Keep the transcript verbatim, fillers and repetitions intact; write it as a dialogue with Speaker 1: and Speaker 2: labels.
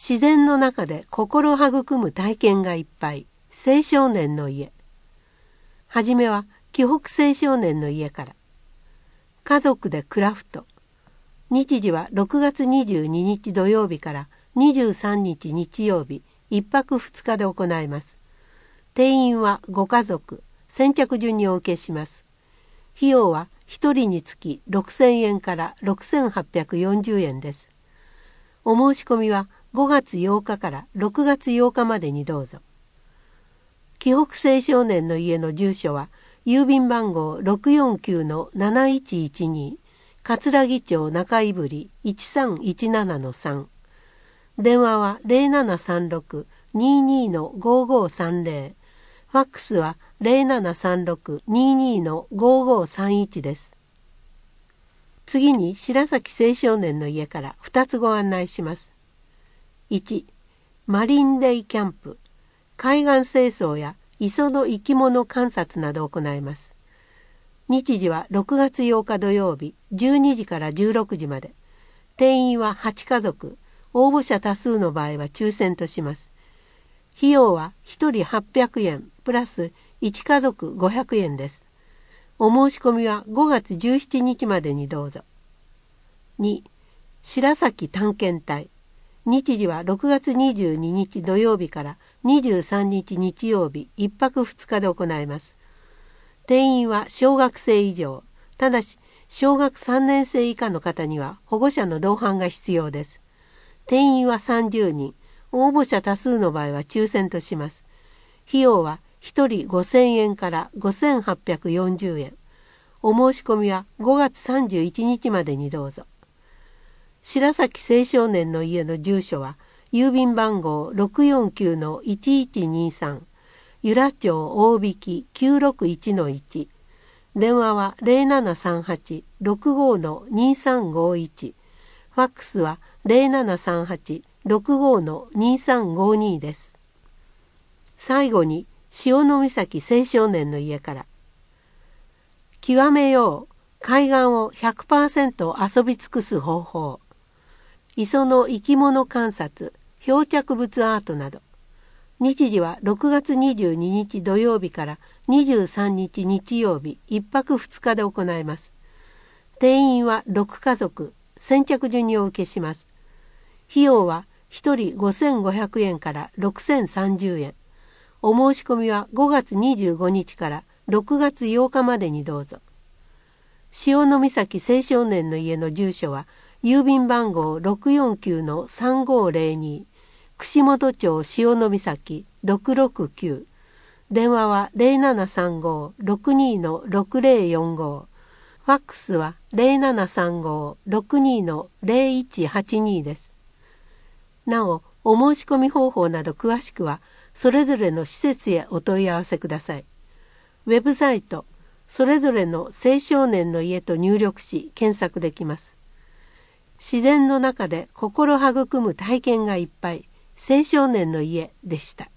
Speaker 1: 自然の中で心育む体験がいっぱい。青少年の家。はじめは紀北青少年の家から。家族でクラフト。日時はろくがつにじゅうににち土曜日からにじゅうさんにち日曜日、いっぱくふつかで行います。定員はごかぞく、先着順にお受けします。費用はひとりにつきろくせんえんからろくせんはっぴゃくよんじゅうえんです。お申し込みはごがつようかからろくがつようかまでにどうぞ。紀北青少年の家の住所は郵便番号 ろくよんきゅうのなないちいちに 葛城町中井振 いちさんいちななのさん。電話は ゼロななさんろく にーにーのごーごーさんぜろ。ファックスは ゼロななさんろく にーにーのごーごーさんいちです。次に白崎青少年の家からふたつご案内します。いち、マリンデイキャンプ。海岸清掃や磯の生き物観察などを行います。日時はろくがつようか土曜日じゅうにじからじゅうろくじまで。定員ははちかぞく、応募者多数の場合は抽選とします。費用はひとりはっぴゃくえんプラスいちかぞくごひゃくえんです。お申し込みはごがつじゅうしちにちまでにどうぞ。に、白崎探検隊。日時はろくがつにじゅうににち土曜日からにじゅうさんにち日曜日、いっぱくふつかで行います。定員は小学生以上。ただし、小学さんねんせい以下の方には保護者の同伴が必要です。定員はさんじゅうにん。応募者多数の場合は抽選とします。費用はひとりごせんえんからごせんはっぴゃくよんじゅうえん。お申し込みはごがつさんじゅういちにちまでにどうぞ。白崎青少年の家の住所は郵便番号 ろくよんきゅうのいちいちにさん 由良町大引 きゅうろくいちのいち。電話は ゼロななさんはち ろくごのにさんごいち。ファックスは ゼロななさんはち ろくごのにさんごに です。最後に潮岬青少年の家から。極めよう海岸を ひゃくパーセント 遊び尽くす方法。磯の生き物観察、漂着物アートなど。日時はろくがつにじゅうににち土曜日からにじゅうさんにち日曜日、いっぱくふつかで行います。定員はろくかぞく、先着順にお受けします。費用はひとりごせんごひゃくえんからろくせんさんじゅうえん。お申し込みはごがつにじゅうごにちからろくがつようかまでにどうぞ。潮岬青少年の家の住所は郵便番号 ろくよんきゅうのさんごぜろに 串本町潮岬ろくろくきゅう。電話は ゼロななさんご ろくにのろくぜろよんご。ファックスは ゼロななさんご ろくにのぜろいちはちに です。なお、お申し込み方法など詳しくはそれぞれの施設へお問い合わせください。ウェブサイト、それぞれの青少年の家と入力し検索できます。自然の中で心育む体験がいっぱい、青少年の家でした。